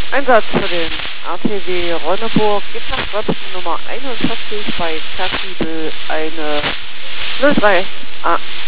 Einsatz für den RTW Ronneburg, Gittachtröpfen Nummer 41 bei Zerkiebel, eine 03